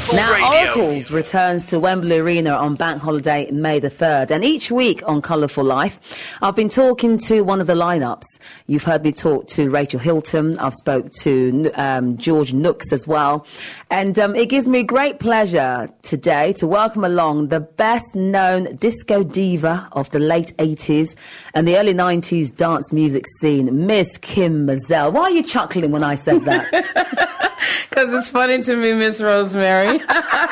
Now, Radio. Oracles returns to Wembley Arena on Bank Holiday, May the 3rd. And each week on Colourful Life, I've been talking to one of the lineups. You've heard me talk to Rachel Hilton. I've spoke to George Nooks as well. And it gives me great pleasure today to welcome along the best-known disco diva of the late 80s and the early 90s dance music scene, Miss Kim Mazelle. Why are you chuckling when I said that? Because it's funny to me, Miss Rosemary.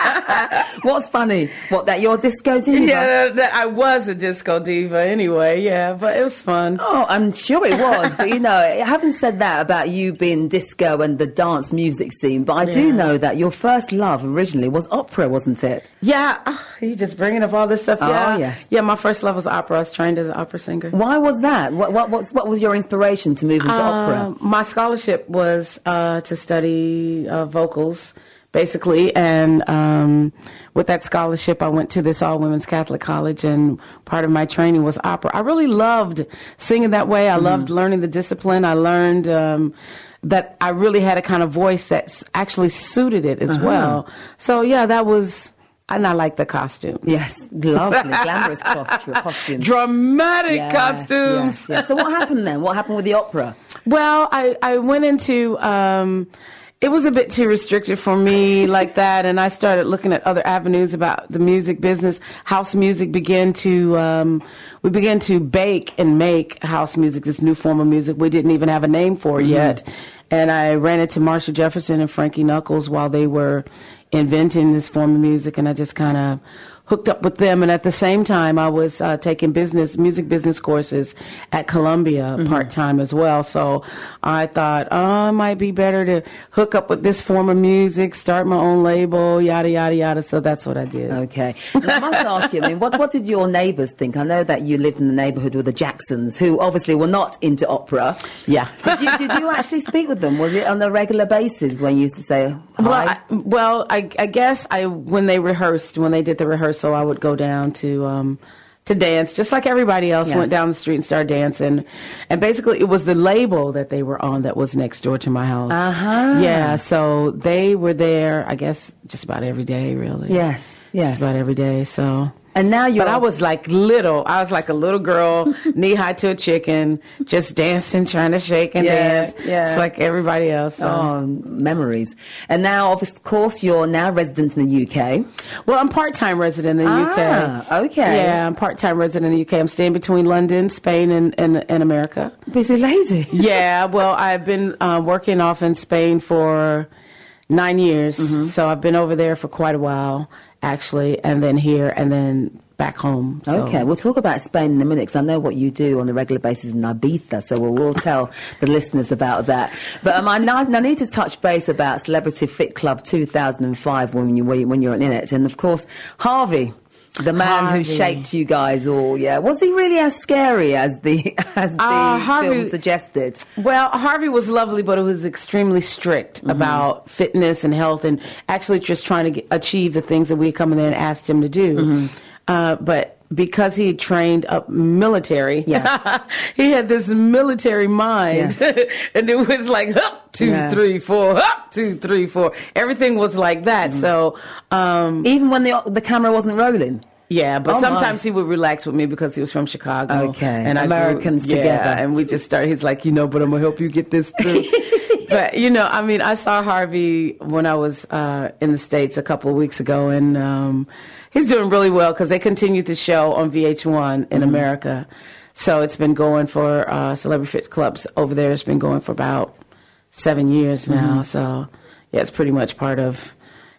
What's funny? What, that you're a disco diva? Yeah, that I was a disco diva anyway, yeah, but it was fun. Oh, I'm sure it was. But, you know, I haven't said that about you being disco and the dance music scene, but I do know that your first love originally was opera, wasn't it? Yeah, you just bringing up all this stuff. Yeah. Oh, yes. Yeah, my first love was opera. I was trained as an opera singer. Why was that? What was your inspiration to move into opera? My scholarship was to study vocals, basically, and with that scholarship, I went to this all-women's Catholic college, and part of my training was opera. I really loved singing that way. I loved learning the discipline. I learned that I really had a kind of voice that actually suited it as well. So, yeah, that was... And I like the costumes. Yes, lovely, glamorous costumes. Dramatic costumes. Yes. So what happened then? What happened with the opera? Well, I went into... it was a bit too restricted for me like that, and I started looking at other avenues about the music business. House music began to... we began to bake and make house music, this new form of music. We didn't even have a name for it yet. And I ran into Marshall Jefferson and Frankie Knuckles while they were inventing this form of music, and I just kind of hooked up with them. And at the same time, I was taking music business courses at Columbia part-time as well. So I thought, it might be better to hook up with this form of music, start my own label, yada, yada, yada. So that's what I did. Okay. And I must ask you, I mean, what did your neighbours think? I know that you lived in the neighbourhood with the Jacksons, who obviously were not into opera. Yeah. Did you actually speak with them? Was it on a regular basis when you used to say hi? I guess when they did the rehearsal, I would go down to dance, just like everybody else. Went down the street and started dancing, and basically it was the label that they were on that was next door to my house. Yeah, so they were there, I guess, just about every day, really. Yes. Just about every day. So. And now But I was like little. I was like a little girl, knee high to a chicken, just dancing, trying to shake and dance. Yeah. It's like everybody else. So. Oh, memories. And now, of course, you're now resident in the UK. Well, I'm part-time resident in the UK. Okay. Yeah, I'm part-time resident in the UK. I'm staying between London, Spain, and America. Busy lady. Yeah, well, I've been working off in Spain for 9 years. So I've been over there for quite a while, actually, and then here, and then back home. So. Okay, we'll talk about Spain in a minute, because I know what you do on a regular basis in Ibiza, so we'll tell the listeners about that. But I need to touch base about Celebrity Fit Club 2005 when you're in it. And, of course, Harvey, the man who shaped you guys all, was he really as scary as the film suggested? Well, Harvey was lovely, but it was extremely strict about fitness and health, and actually just trying to achieve the things that we come in there and asked him to do. But because he had trained up military, he had this military mind, and it was like up 2, 3, 4, up 2, 3, 4. Everything was like that. So even when the camera wasn't rolling. Yeah, but sometimes he would relax with me because he was from Chicago. Okay, and Americans together. And we just started, he's like, but I'm going to help you get this through. But, I mean, I saw Harvey when I was in the States a couple of weeks ago, and he's doing really well because they continued the show on VH1 in America. So it's been going for Celebrity Fit Clubs over there. It's been going for about 7 years now. So, yeah, it's pretty much part of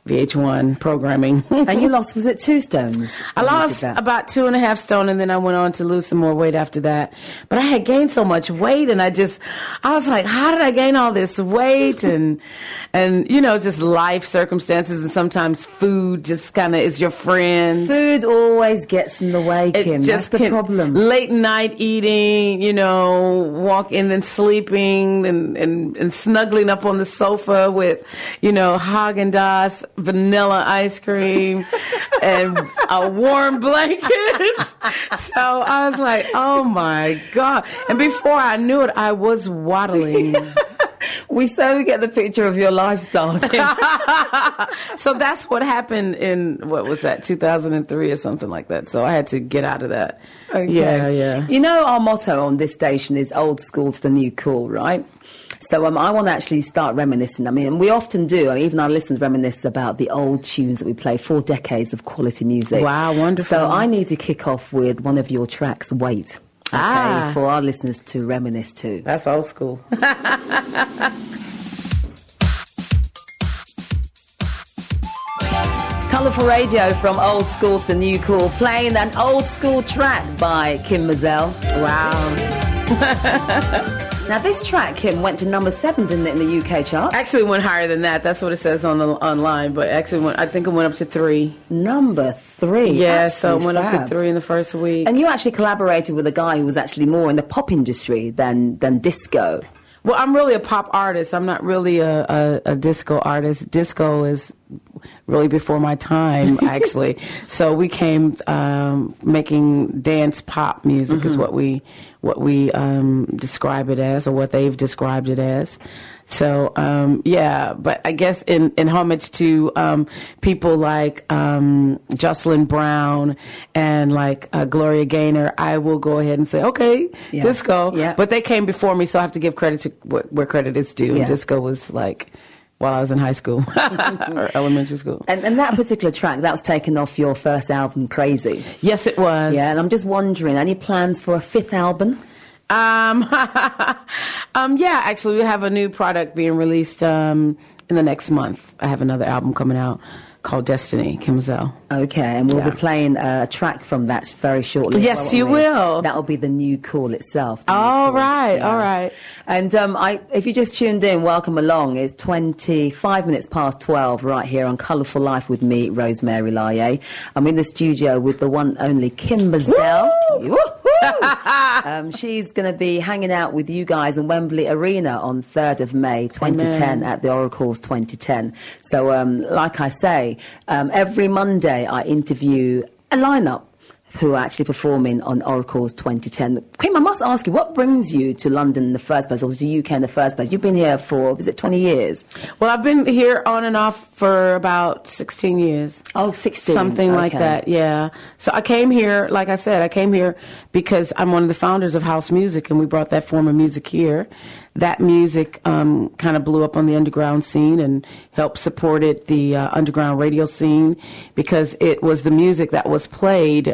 VH1 programming. And you lost, was it 2 stones? I lost about 2.5 stone, and then I went on to lose some more weight after that. But I had gained so much weight, and I was like, how did I gain all this weight? And just life circumstances, and sometimes food just kind of is your friend. Food always gets in the way, Kim. That's the problem. Late night eating, walking and sleeping and snuggling up on the sofa with, Haagen-Dazs, vanilla ice cream, and a warm blanket. So I was like, oh my God. And before I knew it, I was waddling. We so get the picture of your lifestyle. So that's what happened in, what was that, 2003 or something like that. So I had to get out of that. Okay. Yeah. You know, our motto on this station is old school to the new cool, right? So I want to actually start reminiscing. I mean, we often do. I mean, even our listeners reminisce about the old tunes that we play, 4 decades of quality music. Wow, wonderful. So I need to kick off with one of your tracks, Wait. Okay, for our listeners to reminisce to. That's old school. Colourful Radio from old school to the new cool, playing an old school track by Kim Mazelle. Wow. Now, this track, Kim, went to number 7, didn't it, in the UK chart? Actually went higher than that. That's what it says on the online, but actually I think it went up to 3. Number 3. Yeah, so it went fab. up to 3 in the first week. And you actually collaborated with a guy who was actually more in the pop industry than disco. Well, I'm really a pop artist. I'm not really a disco artist. Disco is really before my time, actually. So we came making dance pop music is what we describe it as, or what they've described it as. So yeah, but I guess in homage to people like Jocelyn Brown and like Gloria Gaynor, I will go ahead and say, okay, disco. Yeah. But they came before me, so I have to give credit to where credit is due. Yeah. Disco was like while I was in high school or elementary school. And that particular track, that was taken off your first album, Crazy. Yes, it was. Yeah, and I'm just wondering, any plans for a 5th album? Yeah, actually, we have a new product being released in the next month. I have another album coming out called Destiny, Kim Mazelle. Okay, and we'll be playing a track from that very shortly. Yes, you will. That'll be the new call itself. All right, all right. And if you just tuned in, welcome along. It's 25 minutes past 12 right here on Colourful Life with me, Rosemary Laye. I'm in the studio with the one only Kim Mazelle. She's going to be hanging out with you guys in Wembley Arena on 3rd of May 2010 at the Oracles 2010. So like I say, every Monday I interview a lineup who are actually performing on Oracles 2010. Kim, I must ask you, what brings you to London in the first place, or to the UK in the first place? You've been here for, is it 20 years? Well, I've been here on and off for about 16 years. Oh, 16. Something like that, yeah. So I came here, like I said, I came here because I'm one of the founders of house music, and we brought that form of music here. That music kind of blew up on the underground scene and helped supported the underground radio scene, because it was the music that was played.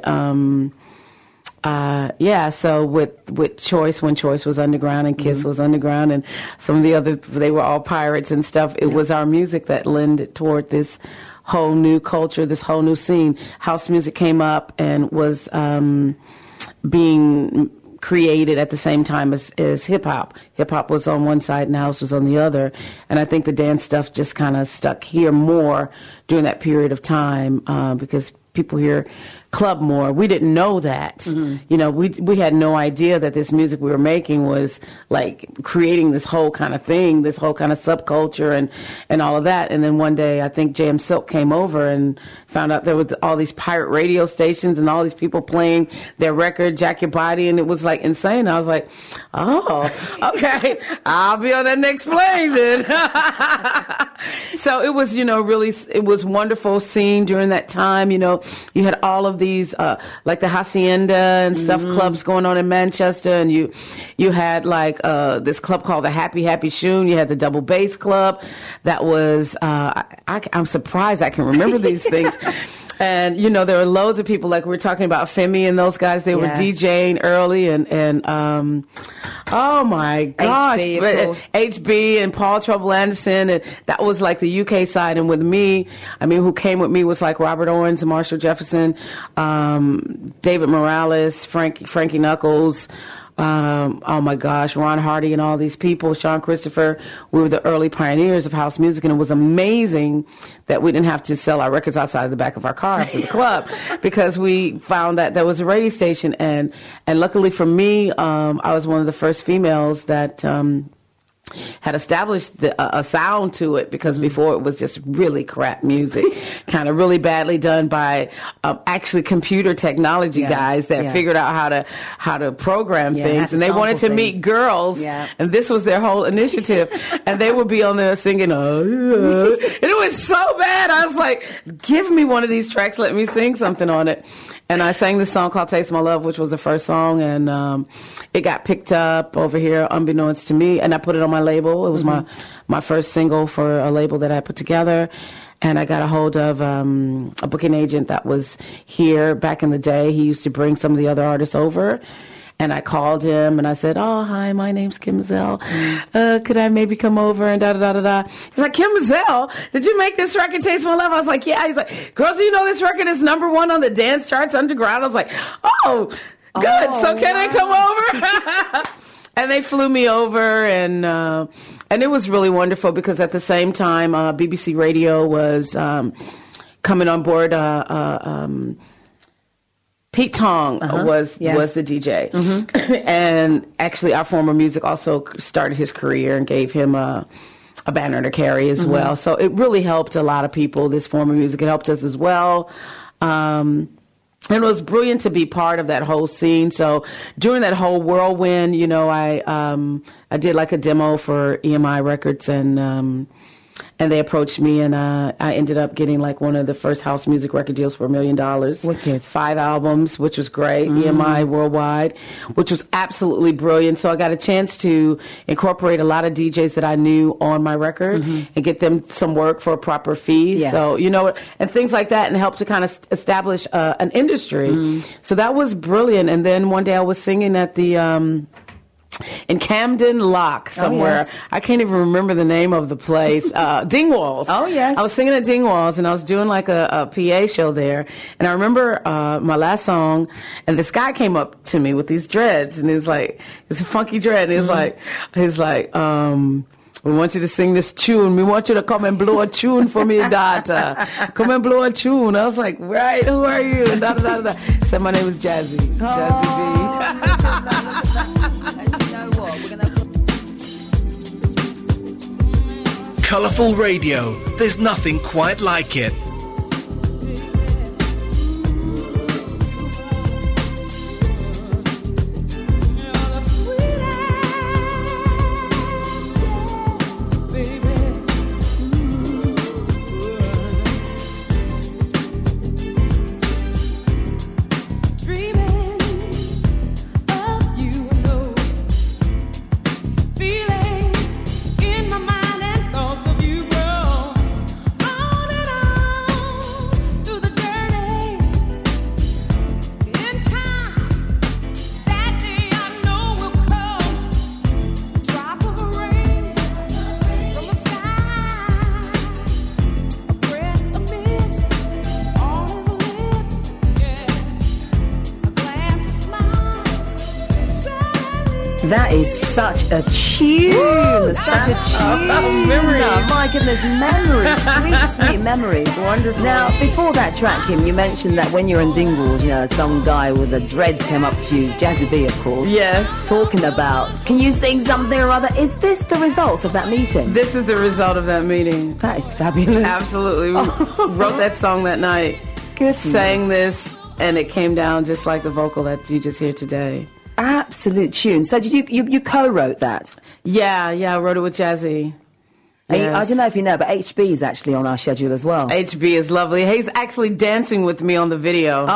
So with Choice, when Choice was underground and Kiss was underground, and some of the other, they were all pirates and stuff. It was our music that lended toward this whole new culture, this whole new scene. House music came up and was being created at the same time as hip hop. Hip hop was on one side and house was on the other. And I think the dance stuff just kind of stuck here more during that period of time because people here club more. We didn't know that. Mm-hmm. You know, we had no idea that this music we were making was like creating this whole kind of thing, this whole kind of subculture and all of that. And then one day I think J.M. Silk came over and found out there was all these pirate radio stations and all these people playing their record, Jack Your Body, and it was like insane. I was like, oh, okay, I'll be on that next plane then. So it was, you know, really, it was wonderful seeing during that time, you know, you had all of these, like the Hacienda and stuff, clubs going on in Manchester, and you had like this club called the Happy Happy Shoon. You had the Double Bass Club. That was, I'm surprised I can remember these things. And, you know, there were loads of people, like we were talking about Femi and those guys. They were DJing early and oh my gosh. HB and Paul Trouble Anderson. And that was like the UK side. And with me, I mean, who came with me was like Robert Owens and Marshall Jefferson, David Morales, Frankie Knuckles, oh my gosh, Ron Hardy and all these people, Sean Christopher. We were the early pioneers of house music, and it was amazing that we didn't have to sell our records outside the back of our car at the club because we found that there was a radio station, and luckily for me, I was one of the first females that had established a sound to it, because before it was just really crap music, kind of really badly done by actually computer technology guys that figured out how to program things, and they wanted to meet girls, and this was their whole initiative, and they would be on there singing, and it was so bad. I was like, give me one of these tracks, let me sing something on it. And I sang this song called Taste My Love, which was the first song, and it got picked up over here unbeknownst to me, and I put it on my label. It was my first single for a label that I put together, and I got a hold of a booking agent that was here back in the day. He used to bring some of the other artists over, and I called him, and I said, oh, hi, my name's Kim Mazelle. Could I maybe come over and da-da-da-da-da? He's like, Kim Mazelle, did you make this record, Taste My Love? I was like, yeah. He's like, girl, do you know this record is #1 on the dance charts underground? I was like, oh, good. So can I come over? And they flew me over, and it was really wonderful, because at the same time, BBC Radio was coming on board. Pete Tong was the DJ. And actually our former music also started his career and gave him a banner to carry as well. So it really helped a lot of people, this former music. It helped us as well. And it was brilliant to be part of that whole scene. So during that whole whirlwind, you know, I did like a demo for EMI Records, and they approached me, and I ended up getting like one of the first house music record deals for $1 million. Wicked. 5 albums, which was great. EMI Worldwide, which was absolutely brilliant. So I got a chance to incorporate a lot of DJs that I knew on my record and get them some work for a proper fee. Yes. So, you know, and things like that, and help to kind of establish an industry. So that was brilliant. And then one day I was singing at the in Camden Lock somewhere. Oh, yes. I can't even remember the name of the place. Dingwalls. Oh, yes. I was singing at Dingwalls, and I was doing like a PA show there. And I remember my last song, and this guy came up to me with these dreads, and he's like, it's a funky dread, and he's like, we want you to sing this tune. We want you to come and blow a tune for me, daughter. Come and blow a tune. I was like, right, who are you? And da, da, da, da. He said, my name is Jazzy. Jazzy B. Colourful radio. There's nothing quite like it. That is such a tune. Such a tune. Memories. Oh, my goodness, memories. Sweet memories. Wonderful. Now, before that track, Kim, you mentioned that when you're in Dingwalls, you know, some guy with the dreads came up to you, Jazzy B, of course. Yes. Talking about, can you sing something or other? Is this the result of that meeting? This is the result of that meeting. That is fabulous. Absolutely. We wrote that song that night. Good. Sang this, and it came down just like the vocal that you just hear today. Absolute tune. So did you co-wrote that? Yeah, I wrote it with Jazzy. Yes. I don't know if you know, but HB is actually on our schedule as well. HB is lovely. He's actually dancing with me on the video.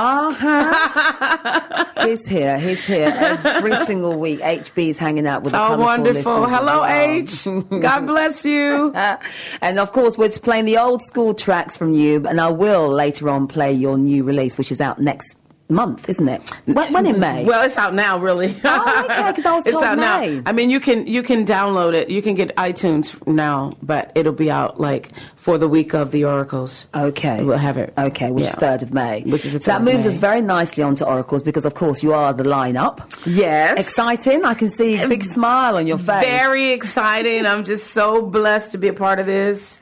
He's here every single week. HB is hanging out with the colourful wonderful. listeners Hello, as well. H. God bless you. And of course, we're playing the old school tracks from you, and I will later on play your new release, which is out next month, isn't it? When in May? Well, it's out now, really. Oh, okay, because I was told it's out May. now. I mean, you can download it. You can get iTunes now, but it'll be out like for the week of the Oracles. Okay, we'll have it. Okay, which is 3rd of May. Which is the 3rd so that moves of May. us very nicely onto Oracles, because of course you are the lineup. Yes, exciting. I can see a big smile on your face. Very exciting. I'm just so blessed to be a part of this.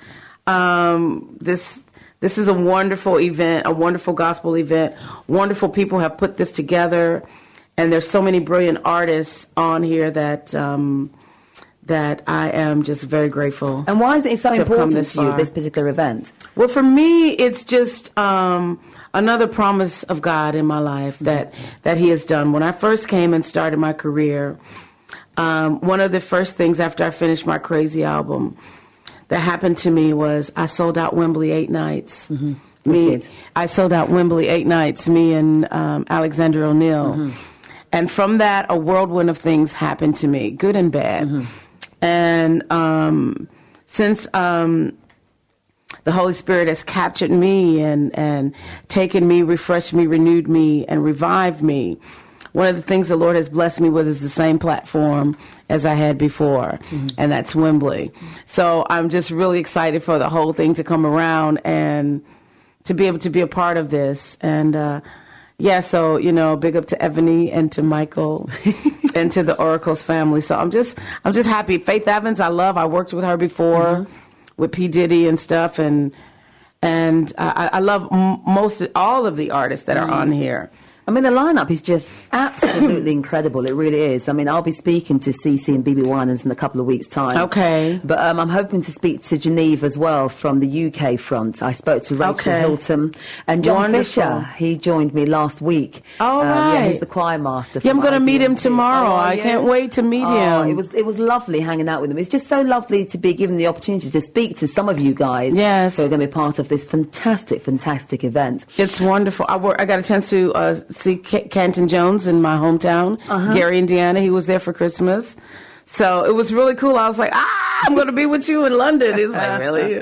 This is a wonderful event, a wonderful gospel event. Wonderful people have put this together, and there's so many brilliant artists on here that that I am just very grateful. And why is it so to have come important this to you, far. this particular event? Well, for me, it's just another promise of God in my life that He has done. When I first came and started my career, one of the first things after I finished my Crazy album that happened to me was I sold out Wembley 8 nights. I sold out Wembley 8 nights, me and Alexander O'Neal. And from that, a whirlwind of things happened to me, good and bad. And since the Holy Spirit has captured me and taken me, refreshed me, renewed me, and revived me, one of the things the Lord has blessed me with is the same platform as I had before, and that's Wembley. So I'm just really excited for the whole thing to come around and to be able to be a part of this. And so, big up to Ebony and to Michael and to the Oracles family. So I'm just happy. Faith Evans, I worked with her before with P. Diddy and stuff. And I love all of the artists that are on here. I mean, the lineup is just absolutely incredible. It really is. I mean, I'll be speaking to CeCe and BB Winans in a couple of weeks' time. Okay. But I'm hoping to speak to Geneve as well from the UK front. I spoke to Rachel Hilton and John Fisher. He joined me last week. Oh, right. Yeah, he's the choir master. Yeah, I'm going to meet him tomorrow. I can't wait to meet him. It was lovely hanging out with him. It's just so lovely to be given the opportunity to speak to some of you guys. Yes. Who are going to be part of this fantastic event. It's wonderful. I got a chance to see Canton Jones in my hometown, Gary, Indiana. He was there for Christmas. So it was really cool. I was like, I'm going to be with you in London. He's like, really?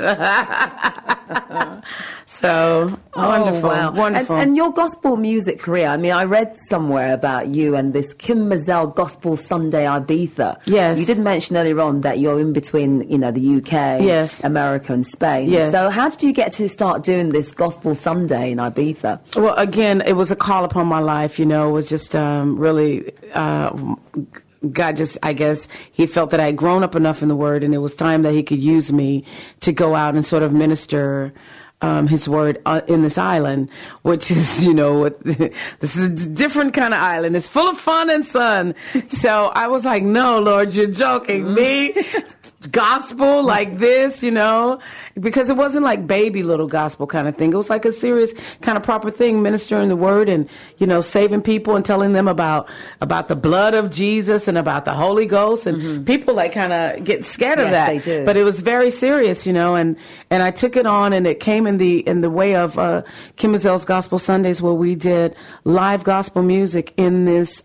So wonderful. Wow. Wonderful. And your gospel music career, I mean, I read somewhere about you and this Kim Mazel Gospel Sunday Ibiza. Yes. You did mention earlier on that you're in between, the UK, yes, America and Spain. Yes. So how did you get to start doing this Gospel Sunday in Ibiza? Well, again, it was a call upon my life, It was just really... God just, I guess, He felt that I had grown up enough in the Word, and it was time that He could use me to go out and sort of minister His Word in this island, which is, this is a different kind of island. It's full of fun and sun. So I was like, no, Lord, you're joking. Me? Gospel like this, because it wasn't like baby little gospel kind of thing. It was like a serious kind of proper thing, ministering the word and, saving people and telling them about the blood of Jesus and about the Holy Ghost. And people kind of get scared of that. They do. But it was very serious, and I took it on, and it came in the way of Kim Mazel's Gospel Sundays, where we did live gospel music in this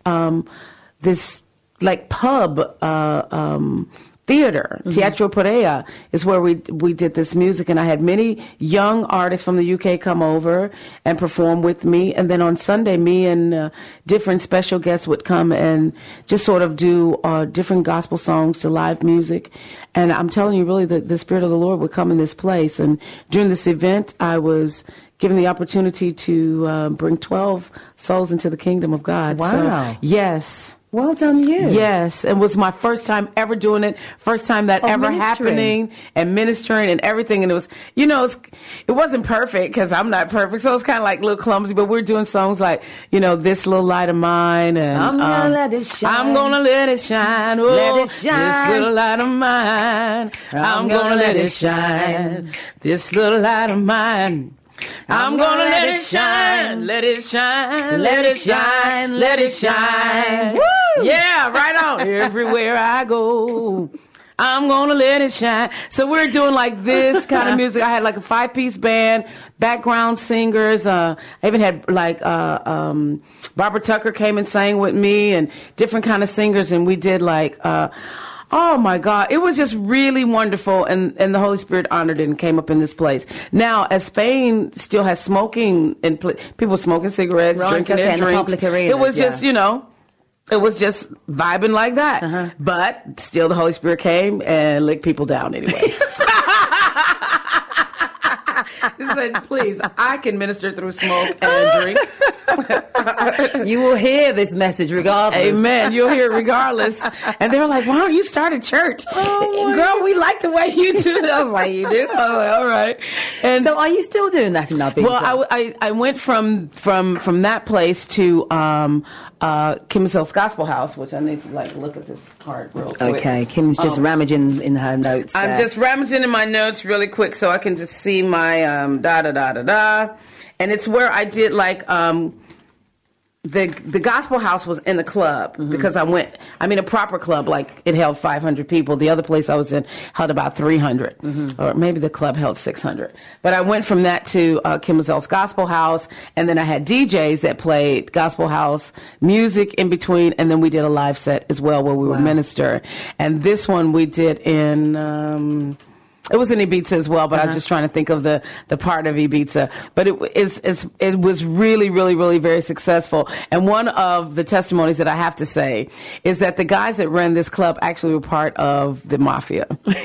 pub theater. Teatro Perea is where we did this music, and I had many young artists from the UK come over and perform with me, and then on Sunday me and different special guests would come and just sort of do different gospel songs to live music. And I'm telling you, really, the Spirit of the Lord would come in this place. And during this event, I was given the opportunity to bring 12 souls into the kingdom of God. Wow. So, yes. Well done, you. Yes, it was my first time ever doing it, first time that ever happening, and ministering and everything. And it was, it wasn't perfect because I'm not perfect, so it's kind of like a little clumsy. But we're doing songs like, This Little Light of Mine, and I'm gonna let it shine. I'm gonna let it shine. Oh, let it shine. This little light of mine. I'm gonna let it shine. This little light of mine. I'm gonna let it shine, let it shine, let it shine, let it shine. Woo! Yeah, right on. Everywhere I go, I'm gonna let it shine. So we're doing like this kind of music. I had like a 5-piece band, background singers. I even had like Barbara Tucker came and sang with me, and different kind of singers. And we did like. Oh my God. It was just really wonderful. And the Holy Spirit honored it and came up in this place. Now, as Spain still has smoking and people smoking cigarettes, drinking their drinks, it was just, it was just vibing like that. But still the Holy Spirit came and licked people down anyway. I said, please, I can minister through smoke and drink. You will hear this message regardless. Amen. You'll hear it regardless. And they're like, why don't you start a church? Girl, we like the way you do it. I was like, you do? I was like, all right. And so are you still doing that in Ibiza? Well, I went from that place to Kim Sells Gospel House, which I need to look at this card real quick. Okay, Kim's just rummaging in her notes there. I'm just rummaging in my notes really quick so I can just see my da-da-da-da-da. And it's where I did the Gospel House was in the club because a proper club, it held 500 people. The other place I was in held about 300, or maybe the club held 600. But I went from that to Kim Sells Gospel House, and then I had DJs that played Gospel House music in between, and then we did a live set as well where we would minister. And this one we did in... It was in Ibiza as well, but I was just trying to think of the part of Ibiza. But it was really, really, really very successful. And one of the testimonies that I have to say is that the guys that ran this club actually were part of the mafia.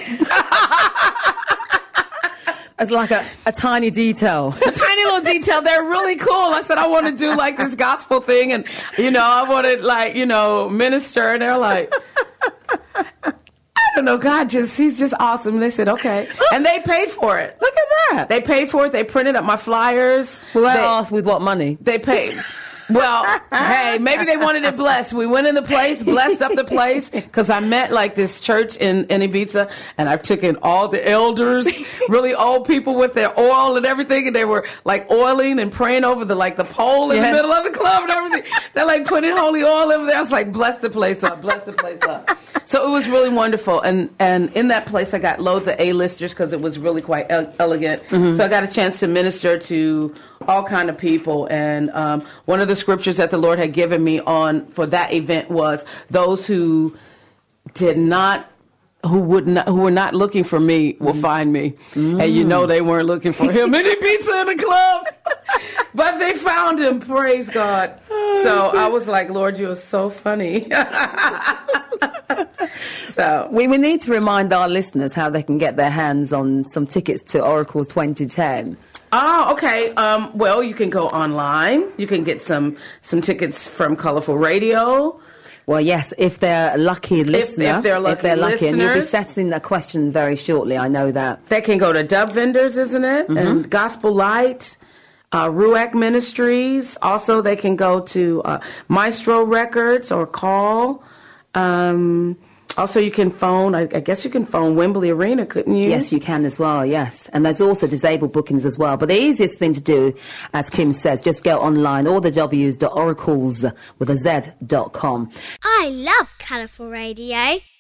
It's like a tiny detail. A tiny little detail. They're really cool. I said, I want to do this gospel thing. And, I want to minister. And they're like... I don't know, God he's just awesome. They said, okay. And they paid for it. Look at that. They paid for it. They printed up my flyers. Well, I asked with what money? They paid. Well, hey, maybe they wanted it blessed. We went in the place, blessed up the place, because I met this church in Ibiza, and I took in all the elders, really old people with their oil and everything, and they were oiling and praying over the pole in the middle of the club and everything. They're putting holy oil over there. I was like, bless the place up, bless the place up. So it was really wonderful, and in that place I got loads of A-listers because it was really quite elegant. So I got a chance to minister to all kind of people, and one of the scriptures that the Lord had given me for that event was those who were not looking for me will find me. And they weren't looking for him in Ibiza in the club. But they found him, praise God. So I was like, Lord, you are so funny. So we need to remind our listeners how they can get their hands on some tickets to Oracles 2010. Oh, okay. Well, you can go online. You can get some tickets from Colorful Radio. Well, yes, if they're a lucky listener. If they're lucky listeners. And you'll be settling that question very shortly, I know that. They can go to Dub Vendors, isn't it? And Gospel Light, Ruach Ministries. Also, they can go to Maestro Records or call. Also, you can phone, I guess you can phone Wembley Arena, couldn't you? Yes, you can as well, yes. And there's also disabled bookings as well. But the easiest thing to do, as Kim says, just go online, all the W's.oracles with a Z.com. I love Colourful Radio.